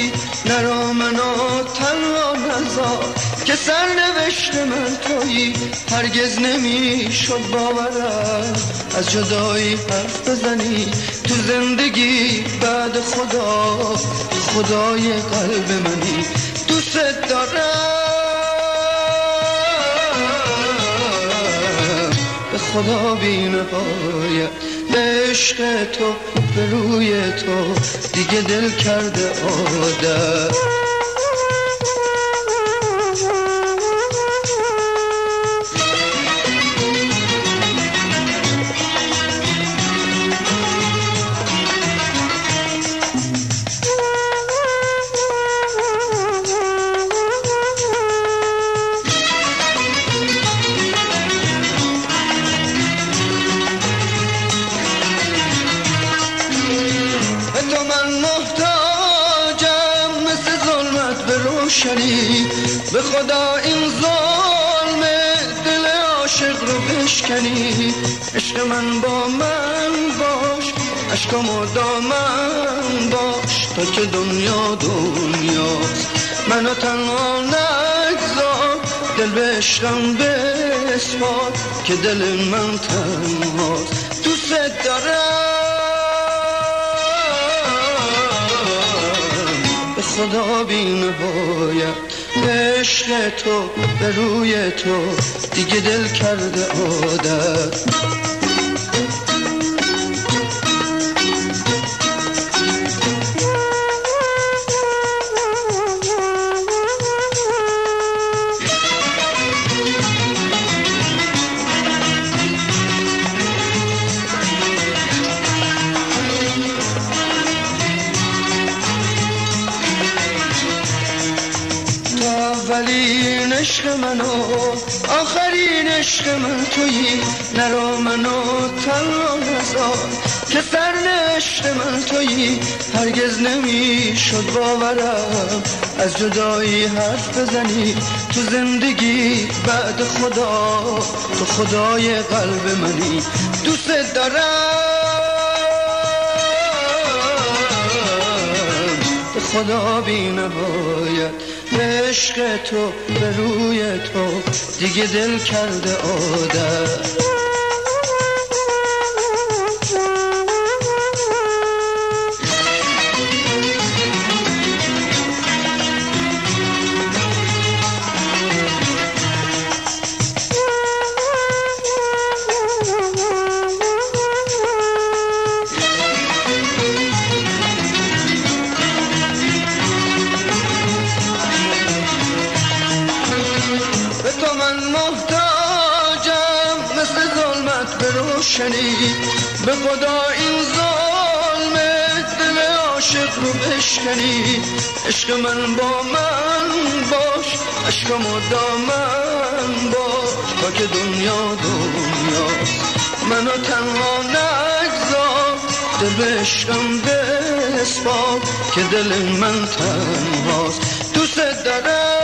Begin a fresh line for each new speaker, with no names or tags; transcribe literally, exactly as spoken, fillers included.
تویی، نرا منو تنها نذار که سرنوشت من تویی. هرگز نمیشد باورم از جدایی حرف بزنی تو زندگی بعد خدا، خدای قلب منی. دوست دارم به خدا بی نهایت، به عشق تو به روی تو دیگه دل کرده عادت. به خدا این ظلم دل عاشق رو بشکنی. عشق من با من باش، عشقامو دامن باش تا که دنیا دنیاست. منو تنها نگذار، دل به عشقم بسپار که دل من تنهاست. دوست دارم به خدا بی نهایت، عشق تو به روی تو دیگه دل کرده عادت. اولین عشق منو آخرین عشق من تویی، نرا منو تنها نذار که سرنوشت من تویی. هرگز نمیشد باورم از جدایی حرف بزنی تو زندگی بعد خدا، تو خدای قلب منی. دوست دارم به خدا بی نهایت، عشق تو به روی تو دیگه دل کرده عادت. به خدا این ظلم دل عاشق رو بشکنی. عشق من با من باش، عشقامو دامن باش تا که دنیا دنیاست. منو تنها نگذار، دل به عشقم بسپار که دل من تنهاست. دوست دارم